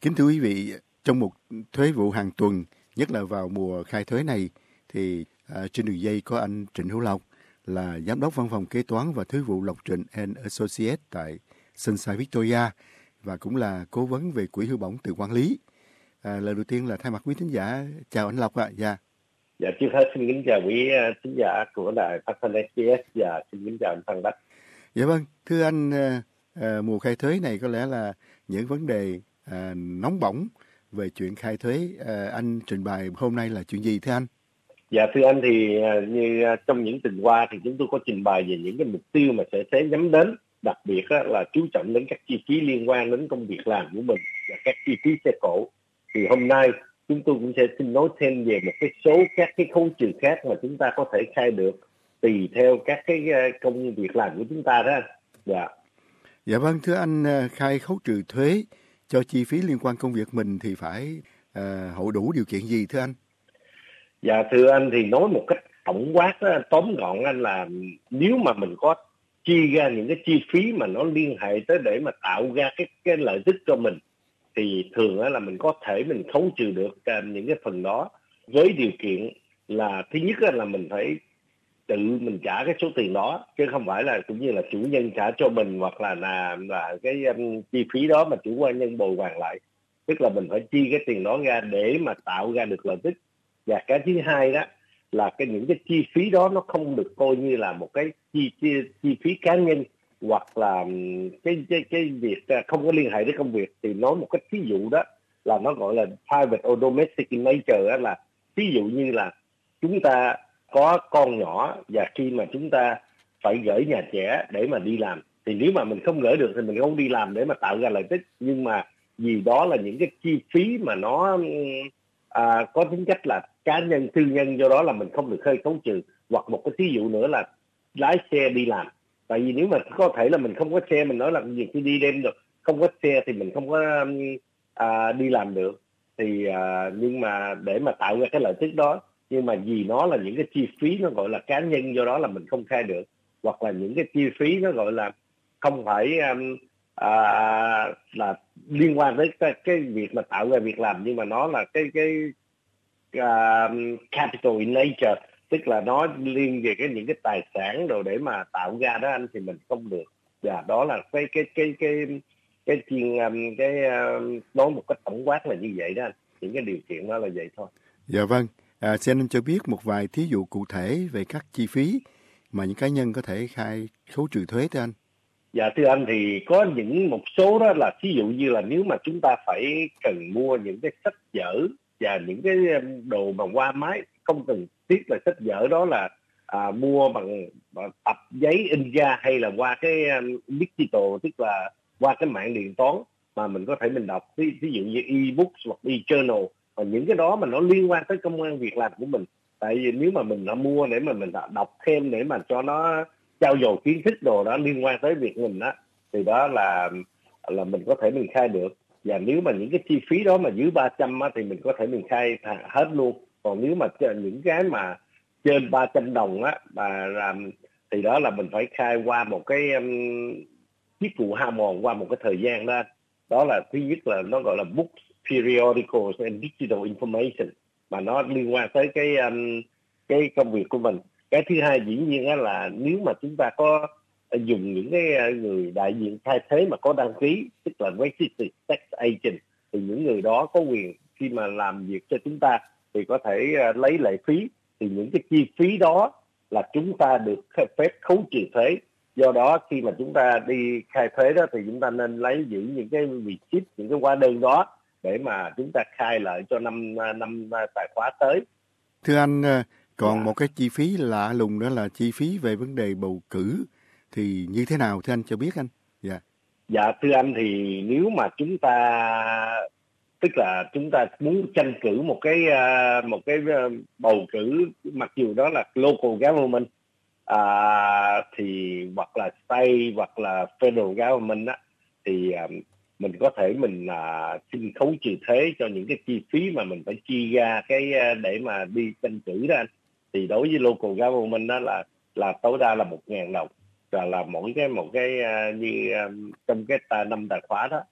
Kính thưa quý vị, trong một thuế vụ hàng tuần, nhất là vào mùa khai thuế này, thì trên đường dây có anh Trịnh Hữu Lộc là Giám đốc Văn phòng Kế toán và Thuế vụ Lộc Trịnh and Associates tại Sunshine Victoria và cũng là cố vấn về quỹ hưu bổng tự quản lý. Lời đầu tiên là thay mặt quý thính giả, chào anh Lộc ạ. Dạ, trước hết xin kính chào quý thính giả của đài phát thanh SBS và xin kính chào anh Phan Bách. Dạ vâng, thưa anh, mùa khai thuế này có lẽ là những vấn đề nóng bỏng về chuyện khai thuế. Anh trình bày hôm nay là chuyện gì thưa anh? Dạ thưa anh, thì như trong những tuần qua thì chúng tôi có trình bày về những cái mục tiêu mà sẽ nhắm đến, đặc biệt là chú trọng đến các chi phí liên quan đến công việc làm của mình và các chi phí xe cộ. Thì hôm nay chúng tôi cũng sẽ xin nói thêm về một cái số các cái khấu trừ khác mà chúng ta có thể khai được tùy theo các cái công việc làm của chúng ta đó. Dạ vâng, thưa anh, khai khấu trừ thuế cho chi phí liên quan công việc mình thì phải hộ đủ điều kiện gì thưa anh? Dạ thưa anh, thì nói một cách tổng quát đó, tóm gọn anh, là nếu mà mình có chi ra những cái chi phí mà nó liên hệ tới để mà tạo ra cái lợi ích cho mình, thì thường là mình có thể mình khấu trừ được những cái phần đó, với điều kiện là thứ nhất là mình phải tự mình trả cái số tiền đó, chứ không phải là cũng như là chủ nhân trả cho mình, hoặc là cái chi phí đó mà chủ quan nhân bồi hoàn lại. Tức là mình phải chi cái tiền đó ra để mà tạo ra được lợi ích. Và cái thứ hai đó là những cái chi phí đó nó không được coi như là một cái chi phí cá nhân, hoặc là cái việc không có liên hệ đến công việc. Thì nói một cách ví dụ đó là nó gọi là private or domestic in nature, đó là ví dụ như là chúng ta có con nhỏ và khi mà chúng ta phải gửi nhà trẻ để mà đi làm, thì nếu mà mình không gửi được thì mình không đi làm để mà tạo ra lợi ích. Nhưng mà vì đó là những cái chi phí mà nó có tính cách là cá nhân, tư nhân, do đó là mình không được khấu trừ. Hoặc một cái ví dụ nữa là lái xe đi làm. Tại vì nếu mà có thể là mình không có xe, mình nói là việc khi đi đêm được, không có xe thì mình không có đi làm được. Thì nhưng mà để mà tạo ra cái lợi ích đó, nhưng mà vì nó là những cái chi phí nó gọi là cá nhân, do đó là mình không khai được. Hoặc là những cái chi phí nó gọi là không phải là liên quan tới cái việc mà tạo ra việc làm, nhưng mà nó là cái capital in nature, tức là nó liên về những cái tài sản đồ để mà tạo ra đó anh, thì mình không được. Và đó là nói một cách tổng quát là như vậy đó anh. Những cái điều kiện đó là vậy thôi. Dạ vâng, xin anh cho biết một vài thí dụ cụ thể về các chi phí mà những cá nhân có thể khai khấu trừ thuế thưa anh. Dạ thưa anh, thì có một số đó là ví dụ như là nếu mà chúng ta phải cần mua những cái sách vở và những cái đồ mà qua máy, không cần thiết là sách vở đó là mua bằng tập giấy in ra, hay là qua cái digital, tức là qua cái mạng điện toán mà mình có thể mình đọc, ví dụ như e-books hoặc e-journal, và những cái đó mà nó liên quan tới công ăn việc làm của mình. Tại vì nếu mà mình đã mua để mà mình đọc thêm để mà cho nó trau dồi kiến thức đồ đó liên quan tới việc mình đó, thì đó là mình có thể mình khai được. Và nếu mà những cái chi phí đó mà dưới 300 á, thì mình có thể mình khai hết luôn. Còn nếu mà những cái mà trên 300 đồng á mà làm, thì đó là mình phải khai qua một cái chức vụ hao mòn qua một cái thời gian đó. Đó là thứ nhất là nó gọi là books, periodicals and digital information, mà nó liên quan tới cái công việc của mình. Cái thứ hai dĩ nhiên là nếu mà chúng ta có dùng những cái người đại diện thay thế mà có đăng ký, tức là registered tax agent, thì những người đó có quyền khi mà làm việc cho chúng ta thì có thể lấy lệ phí. Thì những cái chi phí đó là chúng ta được phép khấu trừ thuế. Do đó khi mà chúng ta đi khai thuế đó thì chúng ta nên lấy giữ những cái receipt, những cái hóa đơn đó để mà chúng ta khai lại cho năm tài khóa tới. Thưa anh, còn một cái chi phí lạ lùng đó là chi phí về vấn đề bầu cử, thì như thế nào thưa anh cho biết anh? Dạ thưa anh, thì nếu mà chúng ta tức là chúng ta muốn tranh cử một cái bầu cử, mặc dù đó là local government thì hoặc là state hoặc là federal government á, thì mình có thể mình xin khấu trừ thuế cho những cái chi phí mà mình phải chi ra cái để mà đi tranh cử đó anh. Thì đối với local government đó là tối đa là 1.000 đồng, và là mỗi một cái như trong cái 5 tài khóa đó.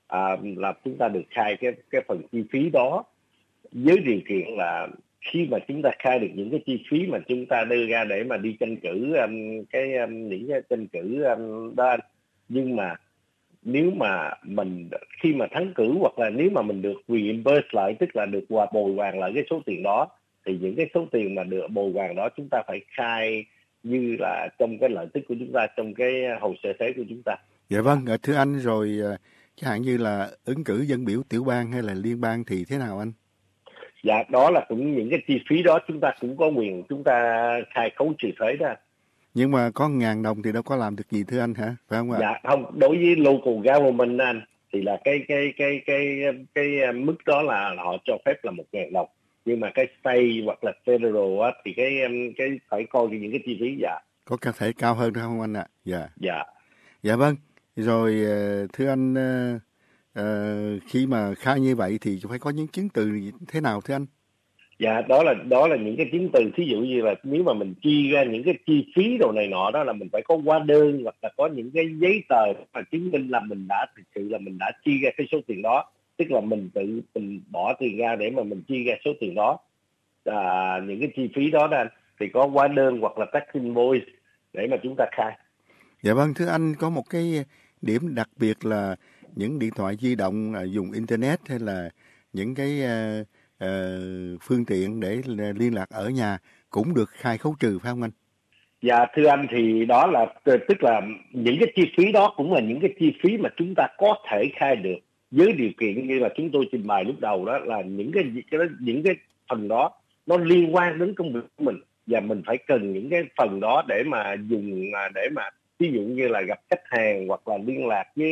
là chúng ta được khai cái phần chi phí đó, với điều kiện là khi mà chúng ta khai được những cái chi phí mà chúng ta đưa ra để mà đi tranh cử những cái tranh cử đó anh. Nhưng mà nếu mà mình khi mà thắng cử, hoặc là nếu mà mình được reimburse lại, tức là được bồi hoàn lại cái số tiền đó, thì những cái số tiền mà được bồi hoàn đó chúng ta phải khai như là trong cái lợi tức của chúng ta, trong cái hồ sơ thuế của chúng ta. Dạ vâng, thưa anh, rồi chẳng hạn như là ứng cử dân biểu tiểu bang hay là liên bang thì thế nào anh? Dạ, đó là cũng những cái chi phí đó chúng ta cũng có quyền chúng ta khai khấu trừ thuế đó. Nhưng mà có 1.000 đồng thì đâu có làm được gì thưa anh hả? Phải không ạ? Dạ không, đối với local government anh, thì là cái mức đó là họ cho phép là 1.000 đồng. Nhưng mà cái state hoặc là federal á, thì cái phải coi những cái chi phí. Dạ. Có thể cao hơn được không anh ạ? Dạ. Dạ. Dạ vâng. Rồi thưa anh, khi mà khai như vậy thì phải có những chứng từ thế nào thưa anh? Dạ, đó là những cái chứng từ, thí dụ như là nếu mà mình chi ra những cái chi phí đồ này nọ đó, là mình phải có hóa đơn hoặc là có những cái giấy tờ mà chứng minh là mình đã thực sự là mình đã chi ra cái số tiền đó, tức là mình bỏ tiền ra để mà mình chi ra số tiền đó, những cái chi phí đó anh, thì có hóa đơn hoặc là tax invoice để mà chúng ta khai. Dạ vâng, thưa anh, có một cái điểm đặc biệt là những điện thoại di động dùng internet hay là những cái phương tiện để liên lạc ở nhà cũng được khai khấu trừ phải không anh? Dạ thưa anh, thì đó là tức là những cái chi phí đó cũng là những cái chi phí mà chúng ta có thể khai được, với điều kiện như là chúng tôi trình bày lúc đầu, đó là những cái phần đó nó liên quan đến công việc của mình, và mình phải cần những cái phần đó để mà dùng, để mà ví dụ như là gặp khách hàng hoặc là liên lạc với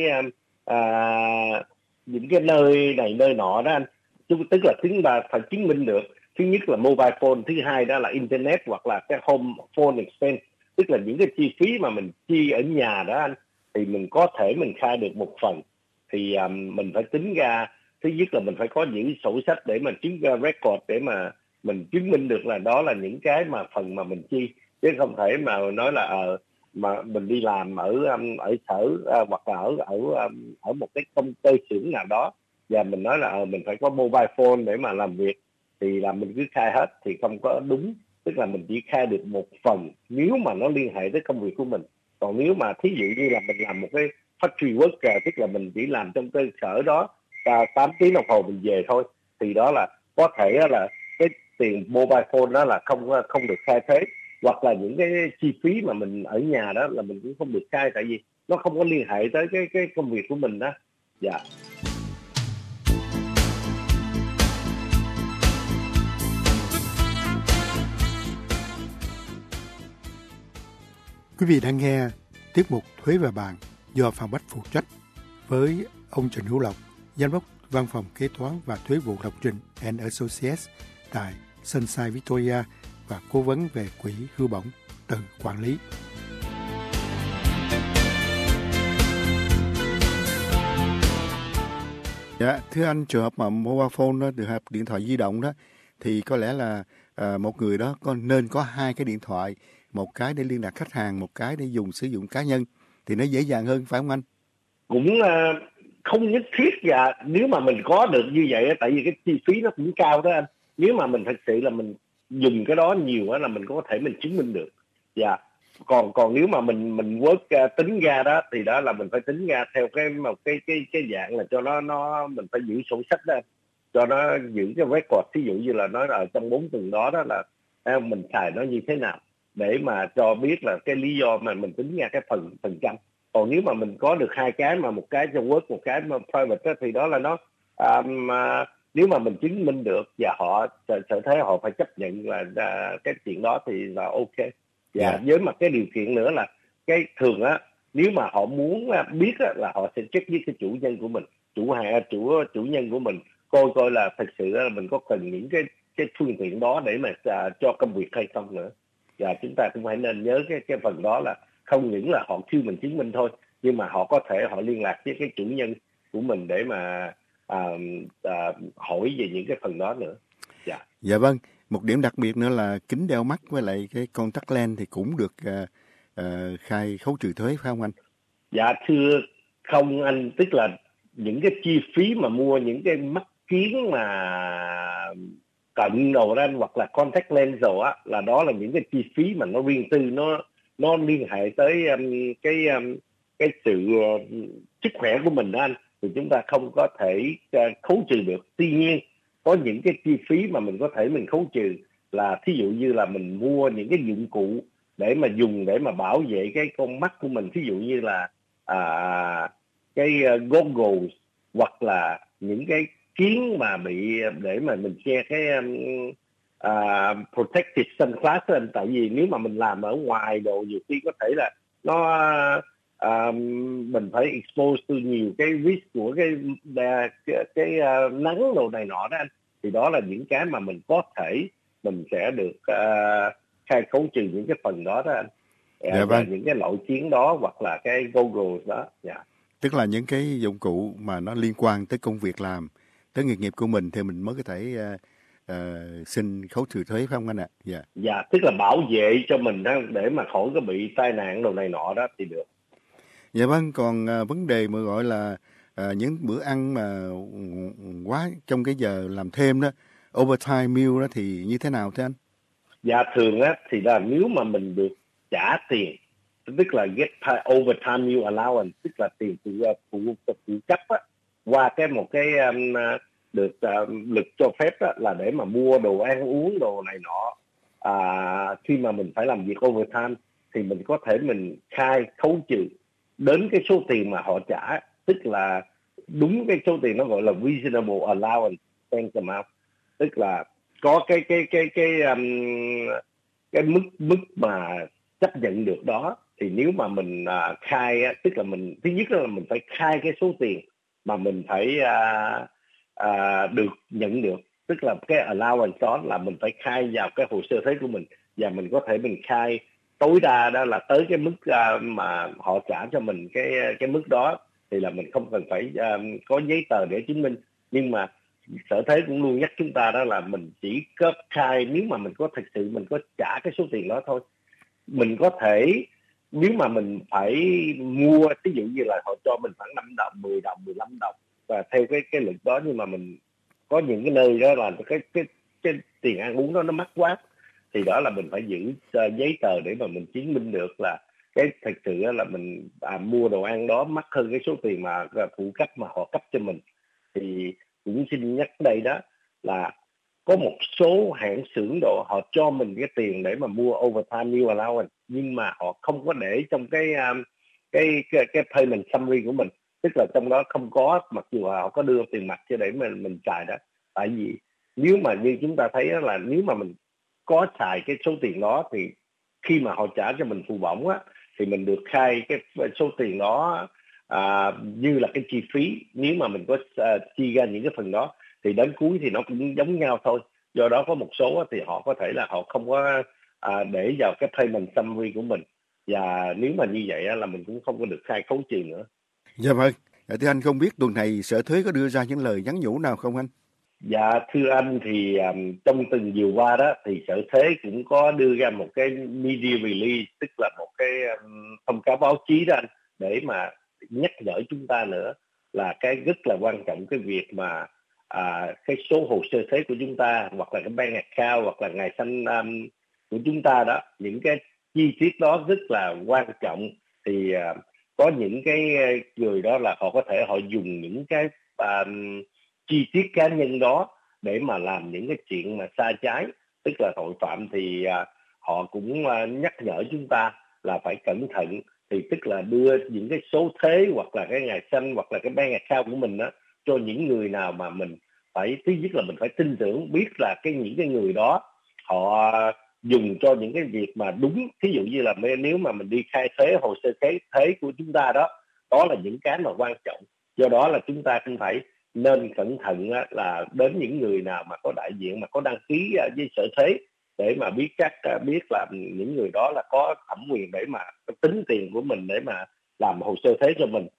những cái nơi này nơi nọ đó anh. Tức là chúng ta phải chứng minh được, thứ nhất là mobile phone, thứ hai đó là internet hoặc là cái home phone expense, tức là những cái chi phí mà mình chi ở nhà đó anh, thì mình có thể mình khai được một phần. Thì mình phải tính ra, thứ nhất là mình phải có những sổ sách để mà chứng record, để mà mình chứng minh được là đó là những cái mà phần mà mình chi, chứ không thể mà nói là mà mình đi làm ở sở hoặc là ở một cái công ty xưởng nào đó, và mình nói là mình phải có mobile phone để mà làm việc, thì là mình cứ khai hết thì không có đúng. Tức là mình chỉ khai được một phần nếu mà nó liên hệ tới công việc của mình. Còn nếu mà thí dụ như là mình làm một cái factory worker, tức là mình chỉ làm trong cơ sở đó 8 tiếng đồng hồ mình về thôi, thì đó là có thể là cái tiền mobile phone đó là không được khai thuế, hoặc là những cái chi phí mà mình ở nhà đó là mình cũng không được khai, tại vì nó không có liên hệ tới cái công việc của mình đó. Dạ. Quý vị đang nghe tiết mục Thuế và Bàn do Phạm Bách phụ trách, với ông Trịnh Hữu Lộc, Giám đốc Văn phòng Kế toán và Thuế vụ Lộc Trình and Associates tại Sunshine Victoria, và cố vấn về quỹ hưu bổng từ quản lý. Dạ, thưa anh, trường hợp mà mobile phone đó, trường hợp điện thoại di động đó, thì có lẽ là một người đó nên có 2 cái điện thoại, một cái để liên lạc khách hàng, một cái để sử dụng cá nhân, thì nó dễ dàng hơn phải không anh? Cũng không nhất thiết, và nếu mà mình có được như vậy, tại vì cái chi phí nó cũng cao đó anh. Nếu mà mình thật sự là mình dùng cái đó nhiều á, là mình có thể mình chứng minh được. Dạ. Còn nếu mà mình work tính ra đó, thì đó là mình phải tính ra theo cái dạng là cho nó mình phải giữ sổ sách đó, cho nó giữ cái record, ví dụ như là nói là trong 4 tuần đó là mình xài nó như thế nào, để mà cho biết là cái lý do mà mình tính ra cái phần trăm. Còn nếu mà mình có được 2 cái, mà một cái cho work, một cái mà private đó, thì đó là nó nếu mà mình chứng minh được và họ sở thế họ phải chấp nhận là cái chuyện đó thì là ok. Và với mặt cái điều kiện nữa là cái thường á, nếu mà họ muốn biết á, là họ sẽ check với cái chủ nhân của mình, chủ nhân của mình, coi là thật sự là mình có cần những cái phương tiện đó để mà cho công việc hay không nữa. Và chúng ta cũng phải nên nhớ cái phần đó là không những là họ kêu mình chứng minh thôi, nhưng mà họ có thể họ liên lạc với cái chủ nhân của mình để mà hỏi về những cái phần đó nữa. Dạ. Dạ vâng. Một điểm đặc biệt nữa là kính đeo mắt với lại cái contact lens thì cũng được khai khấu trừ thuế phải không anh? Dạ thưa không anh, tức là những cái chi phí mà mua những cái mắt kiếng mà cận đồ đó hoặc là contact lens rồi á, là đó là những cái chi phí mà nó riêng tư, nó liên hệ tới cái sự sức khỏe của mình đó anh, thì chúng ta không có thể khấu trừ được. Tuy nhiên có những cái chi phí mà mình có thể mình khấu trừ, là thí dụ như là mình mua những cái dụng cụ để mà dùng để mà bảo vệ cái con mắt của mình, thí dụ như là cái goggles, hoặc là những cái kiến mà bị để mà mình che cái protective sunglass anh. Tại vì nếu mà mình làm ở ngoài đồ, nhiều khi có thể là nó mình phải expose to nhiều cái risk của cái nắng đồ này nọ đó anh. Thì đó là những cái mà mình có thể mình sẽ được khai khấu trừ những cái phần đó đó anh. Dạ vâng. Những cái loại kiến đó hoặc là cái goggles đó. Yeah. Tức là những cái dụng cụ mà nó liên quan tới công việc làm, tới nghề nghiệp của mình thì mình mới có thể xin khấu trừ thuế, phải không anh ạ? Dạ. Dạ, tức là bảo vệ cho mình đó, để mà khỏi có bị tai nạn đồ này nọ đó thì được. Dạ vâng, còn vấn đề mà gọi là những bữa ăn mà quá trong cái giờ làm thêm đó, overtime meal đó thì như thế nào thế anh? Dạ, thường á thì là nếu mà mình được trả tiền, tức là get overtime meal allowance, tức là tiền phụ cấp á, qua một cái được lực cho phép á, là để mà mua đồ ăn uống đồ này nọ. Khi mà mình phải làm việc overtime thì mình có thể mình khai khấu trừ đến cái số tiền mà họ trả, tức là đúng cái số tiền nó gọi là reasonable allowance amount, tức là có cái mức mà chấp nhận được đó. Thì nếu mà mình khai, tức là mình thứ nhất là mình phải khai cái số tiền mà mình phải được nhận được, tức là cái allowance đó là mình phải khai vào cái hồ sơ thuế của mình, và mình có thể mình khai tối đa đó là tới cái mức mà họ trả cho mình cái mức đó, thì là mình không cần phải có giấy tờ để chứng minh. Nhưng mà Sở Thuế cũng luôn nhắc chúng ta đó là mình chỉ có khai nếu mà mình có thực sự mình có trả cái số tiền đó thôi. Mình có thể nếu mà mình phải mua, ví dụ như là họ cho mình khoảng 5 đồng, 10 đồng, 15 đồng và theo cái lịch đó, nhưng mà mình có những cái nơi đó là cái tiền ăn uống đó nó mắc quá, thì đó là mình phải giữ giấy tờ để mà mình chứng minh được là cái thực sự là mình mua đồ ăn đó mắc hơn cái số tiền mà phụ cấp mà họ cấp cho mình. Thì cũng xin nhắc đây đó là có một số hãng xưởng đồ họ cho mình cái tiền để mà mua overtime meal allowance, nhưng mà họ không có để trong cái payment summary của mình, tức là trong đó không có, mặc dù họ có đưa tiền mặt cho để mình xài đó. Tại vì nếu mà như chúng ta thấy đó, là nếu mà mình có xài cái số tiền đó thì khi mà họ trả cho mình phụ bổng á, thì mình được khai cái số tiền đó như là cái chi phí. Nếu mà mình có chi ra những cái phần đó thì đến cuối thì nó cũng giống nhau thôi. Do đó có một số thì họ có thể là họ không có để vào cái payment summary của mình, và nếu mà như vậy là mình cũng không có được khai khấu trừ nữa. Dạ vâng. Thưa anh, không biết tuần này Sở Thuế có đưa ra những lời nhắn nhủ nào không anh? Dạ thưa anh, thì trong tuần vừa qua đó thì Sở Thuế cũng có đưa ra một cái media release, tức là một cái thông cáo báo chí đó anh, để mà nhắc nhở chúng ta nữa là cái rất là quan trọng cái việc mà cái số hồ sơ thuế của chúng ta, hoặc là cái bank account, hoặc là ngày sinh của chúng ta đó, những cái chi tiết đó rất là quan trọng. Thì có những cái người đó là họ có thể họ dùng những cái chi tiết cá nhân đó để mà làm những cái chuyện mà sai trái, tức là tội phạm. Thì họ cũng nhắc nhở chúng ta là phải cẩn thận, thì tức là đưa những cái số thuế hoặc là cái ngày sinh hoặc là cái bank account của mình đó cho những người nào mà mình phải, thứ nhất là mình phải tin tưởng, biết là những cái người đó họ dùng cho những cái việc mà đúng. Ví dụ như là nếu mà mình đi khai thuế, hồ sơ thuế của chúng ta đó, đó là những cái mà quan trọng. Do đó là chúng ta cũng phải nên cẩn thận là đến những người nào mà có đại diện mà có đăng ký với Sở Thuế, để mà biết là những người đó là có thẩm quyền để mà tính tiền của mình để mà làm hồ sơ thuế cho mình.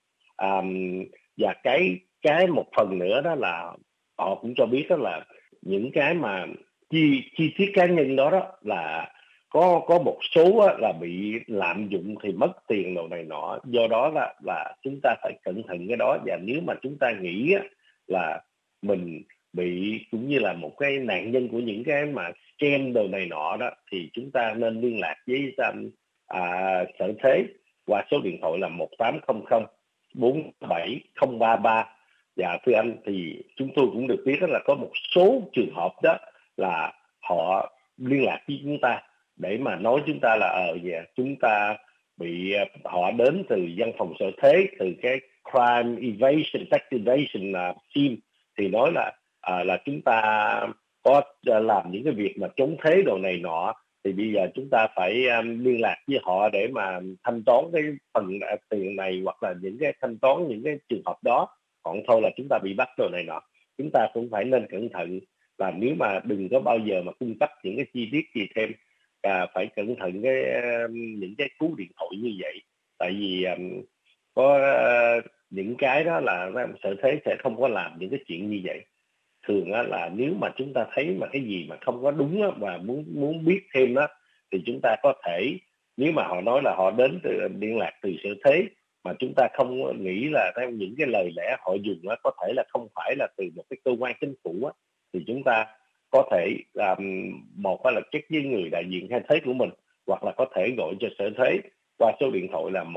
Và cái một phần nữa đó là họ cũng cho biết đó là những cái mà chi tiết cá nhân đó là có một số á, là bị lạm dụng thì mất tiền đồ này nọ, do đó là chúng ta phải cẩn thận cái đó. Và nếu mà chúng ta nghĩ á, là mình bị cũng như là một cái nạn nhân của những cái mà scam đồ này nọ đó, thì chúng ta nên liên lạc với sở thuế qua số điện thoại là 1800 47033. Và thưa anh, thì chúng tôi cũng được biết là có một số trường hợp đó là họ liên lạc với chúng ta để mà nói chúng ta là chúng ta bị họ đến từ văn phòng sở thuế, từ cái crime evasion tax evasion team, thì nói là chúng ta có làm những cái việc mà trốn thuế đồ này nọ, thì bây giờ chúng ta phải liên lạc với họ để mà thanh toán cái phần tiền này, hoặc là những cái thanh toán những cái trường hợp đó, còn thôi là chúng ta bị bắt đồ này nọ. Chúng ta cũng phải nên cẩn thận, và nếu mà đừng có bao giờ mà cung cấp những cái chi tiết gì thêm, phải cẩn thận những cái cú điện thoại như vậy. Tại vì có những cái đó là sở thuế sẽ không có làm những cái chuyện như vậy. Thường là nếu mà chúng ta thấy mà cái gì mà không có đúng á, và muốn biết thêm á, thì chúng ta có thể, nếu mà họ nói là họ đến từ liên lạc từ sở thuế mà chúng ta không nghĩ là theo những cái lời lẽ họ dùng á, có thể là không phải là từ một cái cơ quan chính phủ á, thì chúng ta có thể một là check với người đại diện khai thuế của mình, hoặc là có thể gọi cho sở thuế qua số điện thoại là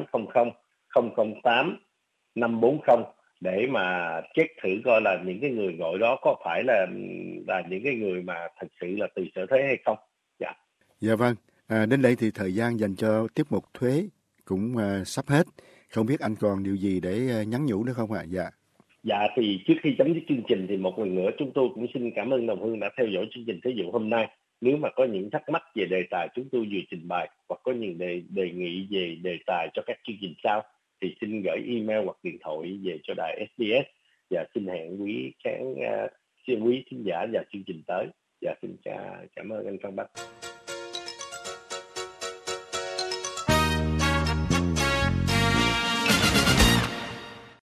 1800 008 540 để mà check thử coi là những cái người gọi đó có phải là những cái người mà thật sự là từ sở thuế hay không. Dạ. Dạ vâng. Đến đây thì thời gian dành cho tiết mục thuế cũng sắp hết. Không biết anh còn điều gì để nhắn nhủ nữa không ạ? Dạ. Dạ, thì trước khi chấm dứt chương trình thì một lần nữa chúng tôi cũng xin cảm ơn đồng hương đã theo dõi chương trình Thế vụ hôm nay. Nếu mà có những thắc mắc về đề tài chúng tôi vừa trình bày, hoặc có những đề nghị về đề tài cho các chương trình sau, thì xin gửi email hoặc điện thoại về cho đài SBS. Và xin hẹn quý khán giả và chương trình tới. Và xin cảm ơn anh Phan Bách.